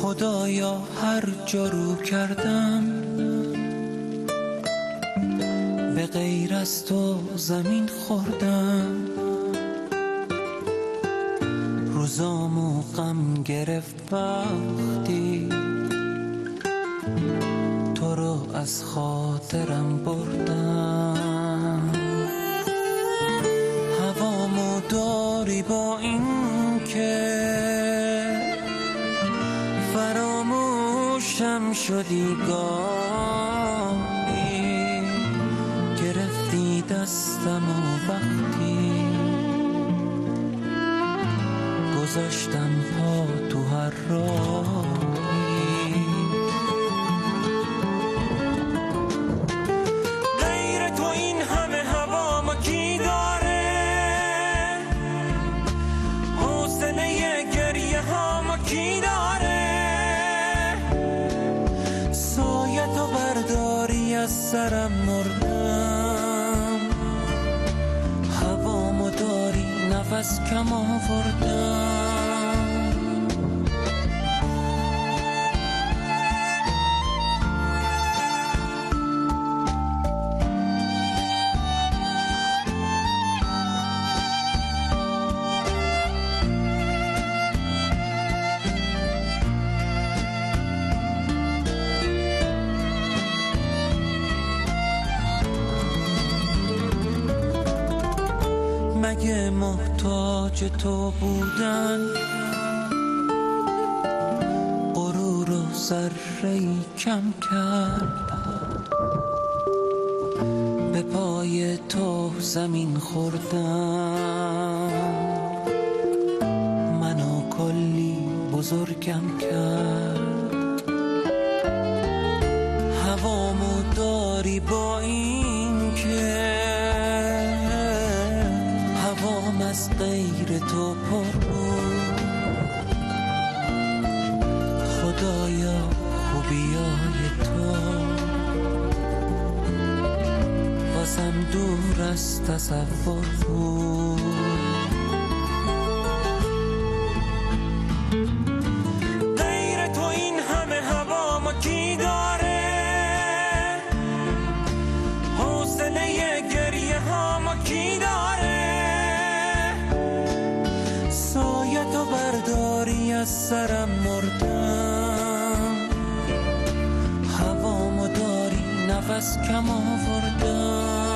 خدایا هر جا رو کردم به غیر از تو زمین خوردم، روزامو غم گرفت وقتی تو رو از خاطرم بردم. هوامو داری با این که فراموشم شدی، گاهی گرفتی دستمو وقتی گذاشتم پا تو هر راهی. غیر تو این همه هوامو کی داره، حوصله گریه هامو کی داره، سایه تو برداری از سرم مردم، هوامو داری نفس کم آوردم. مگه محتاج تو بودن غرور و ذره‌ای کم کرد، به پای تو زمین خوردم، منو کلی بزرگم کرد. هوامو داری با این که هوام از غیر تو پر بود، خدایا خوبیای تو واسم دور از تصور بود. غیر تو این همه هوامو کی داره، حوصله گریه هامو کی داره، سایه تو برداری از سرم مردم، هوامو داری نفس کم آوردم.